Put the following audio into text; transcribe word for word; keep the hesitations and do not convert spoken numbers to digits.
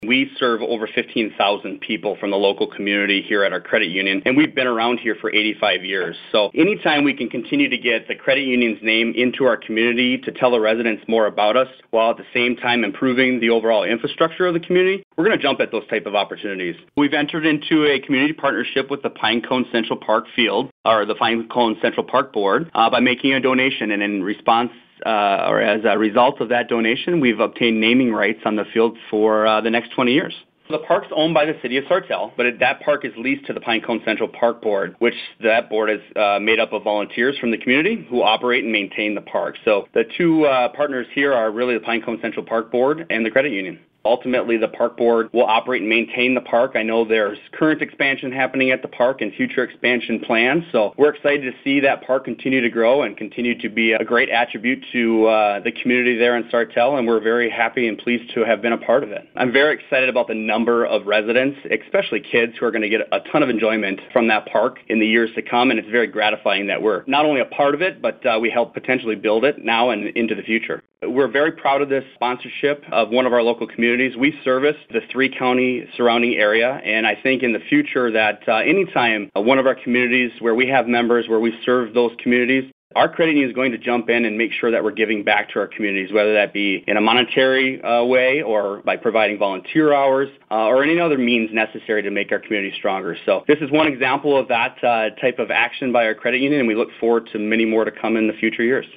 We serve over fifteen thousand people from the local community here at our credit union, and we've been around here for eighty-five years. So anytime we can continue to get the credit union's name into our community to tell the residents more about us, while at the same time improving the overall infrastructure of the community, we're going to jump at those type of opportunities. We've entered into a community partnership with the Pinecone Central Park Field, or the Pinecone Central Park Board, uh, by making a donation, and in response Uh, or as a result of that donation, we've obtained naming rights on the field for uh, the next twenty years. The park's owned by the City of Sartell, but it, that park is leased to the Pinecone Central Park Board, which that board is uh, made up of volunteers from the community who operate and maintain the park. So the two uh, partners here are really the Pinecone Central Park Board and the credit union. Ultimately, the park board will operate and maintain the park. I know there's current expansion happening at the park and future expansion plans, so we're excited to see that park continue to grow and continue to be a great attribute to uh, the community there in Sartell, and we're very happy and pleased to have been a part of it. I'm very excited about the number of residents, especially kids, who are going to get a ton of enjoyment from that park in the years to come, and it's very gratifying that we're not only a part of it, but uh, we help potentially build it now and into the future. We're very proud of this sponsorship of one of our local communities. We service the three-county surrounding area, and I think in the future that uh, anytime uh, one of our communities where we have members, where we serve those communities, our credit union is going to jump in and make sure that we're giving back to our communities, whether that be in a monetary uh, way or by providing volunteer hours uh, or any other means necessary to make our community stronger. So this is one example of that uh, type of action by our credit union, and we look forward to many more to come in the future years.